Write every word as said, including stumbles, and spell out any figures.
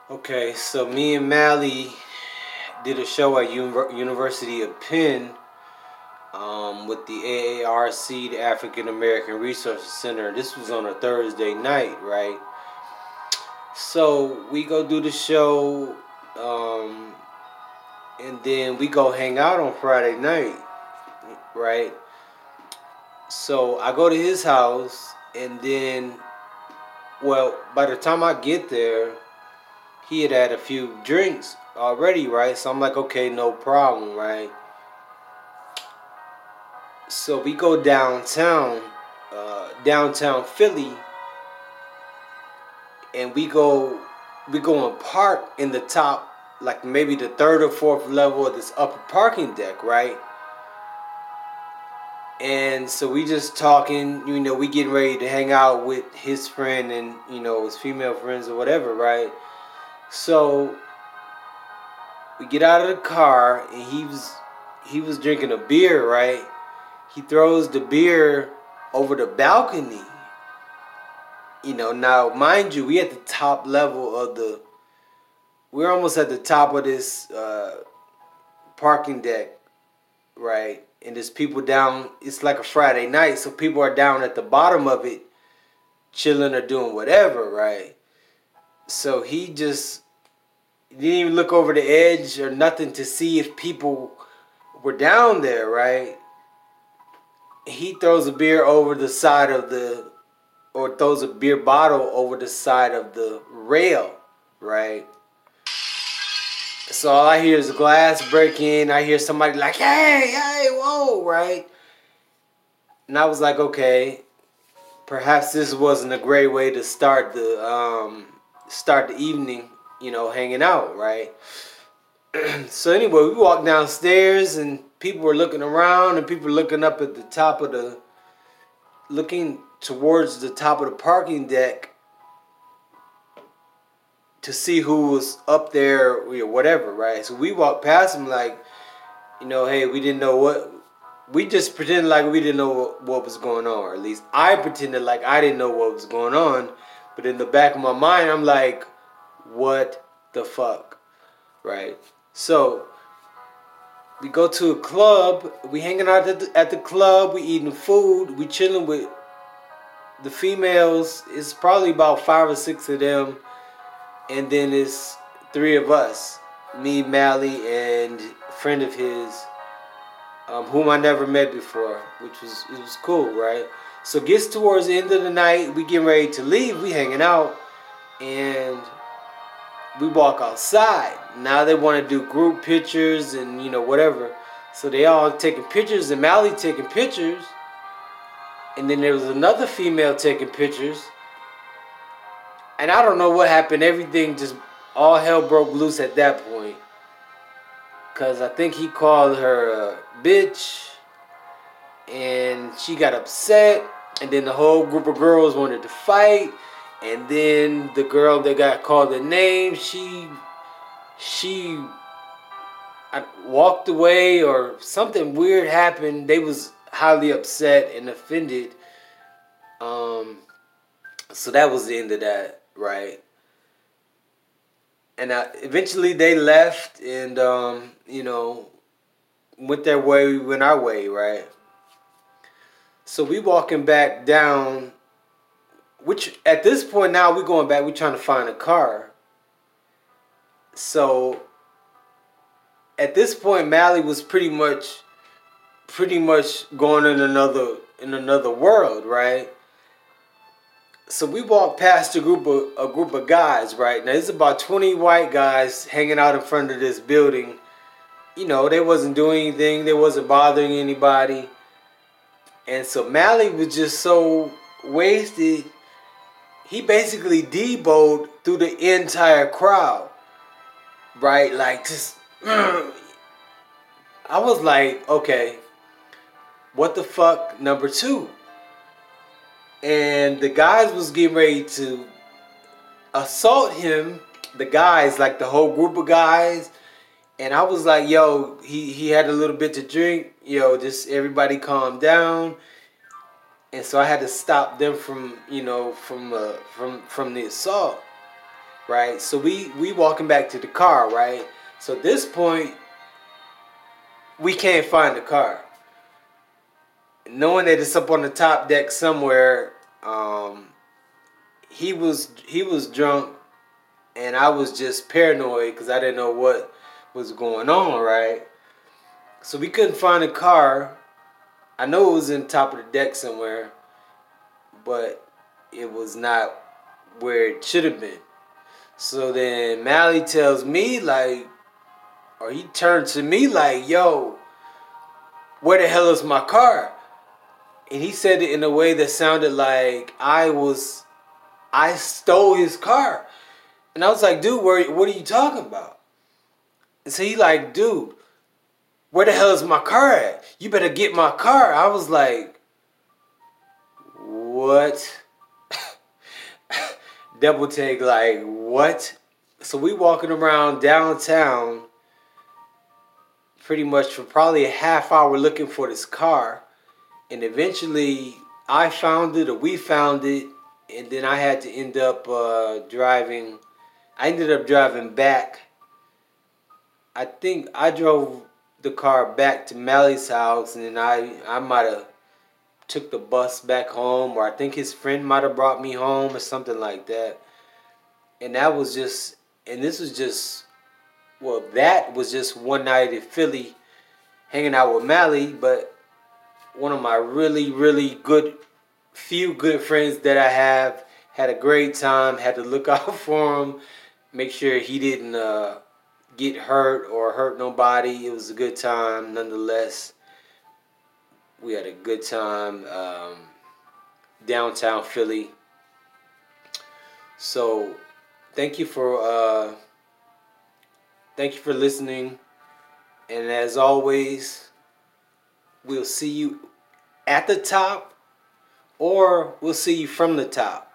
Okay, so me and Mally did a show at Univer- University of Penn um, with the A A R C, the African American Resources Center. This was on a Thursday night, right? So we go do the show, um, and then we go hang out on Friday night, right? So I go to his house, and then, well, by the time I get there, he had had a few drinks already, right? So I'm like, okay, no problem, right? So we go downtown, uh, downtown Philly, and we go, we go and park in the top, like maybe the third or fourth level of this upper parking deck, right? And so we just talking, you know, we getting ready to hang out with his friend and you know his female friends or whatever, right? So we get out of the car and he was he was drinking a beer, right? He throws the beer over the balcony. You know, now mind you, we at the top level of the. We're almost at the top of this uh, parking deck, right? And there's people down. It's like a Friday night, so people are down at the bottom of it, chilling or doing whatever, right? So he just didn't even look over the edge or nothing to see if people were down there, right? He throws a beer over the side of the, or throws a beer bottle over the side of the rail, right? So all I hear is glass breaking. I hear somebody like, hey, hey, whoa, right? And I was like, okay, perhaps this wasn't a great way to start the um, start the evening, you know, hanging out, right? So anyway, we walked downstairs and people were looking around and people were looking up at the top of the, looking towards the top of the parking deck to see who was up there or whatever, right? So we walked past him like, you know, hey, we didn't know what, we just pretended like we didn't know what was going on, or at least I pretended like I didn't know what was going on. But in the back of my mind, I'm like, what the fuck, right? So we go to a club, we hanging out at the, at the club, we eating food, we chilling with the females. It's probably about five or six of them, and then it's three of us, me, Mally, and a friend of his, um, whom I never met before, which was it was cool, right? So gets towards the end of the night, we getting ready to leave, we hanging out, and we walk outside. Now they want to do group pictures and you know whatever, so they all taking pictures and Mally taking pictures, and then there was another female taking pictures, and I don't know what happened. Everything just all hell broke loose at that point. Cause I think he called her a bitch, and she got upset, and then the whole group of girls wanted to fight, and then the girl that got called a name, she she walked away or something weird happened. They was highly upset and offended. Um, so that was the end of that, right? And I, eventually they left, and um, you know, went their way, we went our way, right? So we walking back down, which at this point now we going back, we trying to find a car. So at this point, Mally was pretty much, pretty much going in another in another world, right? So we walked past a group of a group of guys, right? Now there's about twenty white guys hanging out in front of this building. You know, they wasn't doing anything, they wasn't bothering anybody. And so Mally was just so wasted, he basically deboed through the entire crowd. Right? Like just I was like, okay, what the fuck, number two? And the guys was getting ready to assault him. The guys, like the whole group of guys. And I was like, yo, he, he had a little bit to drink. Yo, just everybody calm down. And so I had to stop them from, you know, from uh, from from the assault. right? So we we walking back to the car, right? So at this point, we can't find the car. Knowing that it's up on the top deck somewhere, um, he was he was drunk, and I was just paranoid because I didn't know what was going on, right? So we couldn't find the car. I know it was in top of the deck somewhere, but it was not where it should have been. So then Mally tells me like, or he turned to me like, yo, where the hell is my car? And he said it in a way that sounded like I was, I stole his car. And I was like, dude, where, what are you talking about? And so he like, dude, where the hell is my car at? You better get my car. I was like, what? Double take, like, what? So we walking around downtown pretty much for probably a half hour looking for this car. And eventually I found it, or we found it. And then I had to end up uh, driving. I ended up driving back. I think I drove the car back to Mally's house, and then I, I might have took the bus back home, or I think his friend might have brought me home or something like that. And that was just, and this was just, well, that was just one night in Philly hanging out with Mally, but one of my really, really good, few good friends that I have had a great time, had to look out for him, make sure he didn't uh, get hurt or hurt nobody. It was a good time nonetheless. We had a good time um, downtown Philly. So thank you for uh, thank you for listening. And as always, we'll see you at the top, or we'll see you from the top.